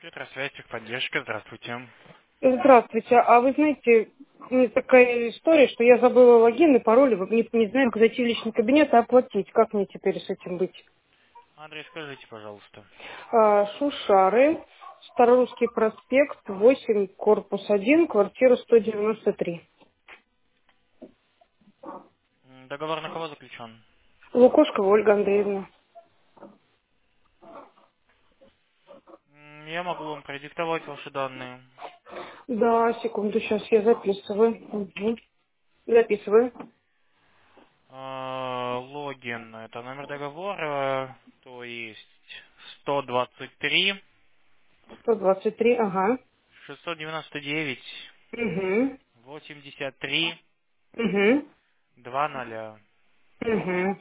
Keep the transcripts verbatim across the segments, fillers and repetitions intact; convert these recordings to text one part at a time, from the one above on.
Петросвязь, техподдержка, здравствуйте. Здравствуйте. А вы знаете, у меня такая история, что я забыла логин и пароль, вот не, не знаю, как зайти в личный кабинет и оплатить. Как мне теперь с этим быть? Адрес скажите, пожалуйста. А, Шушары, Старорусский проспект, восемь, корпус один, квартира сто девяносто три. М, Договор на кого заключен? Лукошкова Ольга Андреевна. М, Я могу вам продиктовать ваши данные. Да, секунду, сейчас я записываю. Мгм. Записываю. А, Логин — это номер договора, то есть сто двадцать три сто двадцать три, ага. шестьсот девяносто девять Угу. восемьдесят три Угу. два ноля. Угу.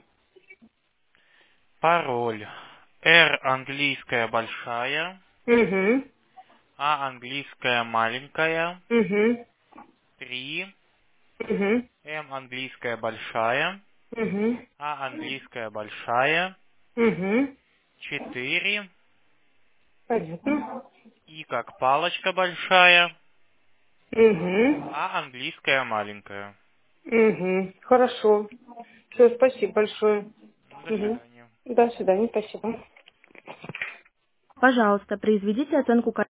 Пароль R английская большая, Угу. А английская маленькая, Угу. три, Угу. М английская большая, Угу. А английская большая, Угу. четыре, Понятно. И как палочка большая, Угу. А английская маленькая. Угу. Хорошо. Все, спасибо большое. До Угу. свидания. До свидания, спасибо. Пожалуйста, произведите оценку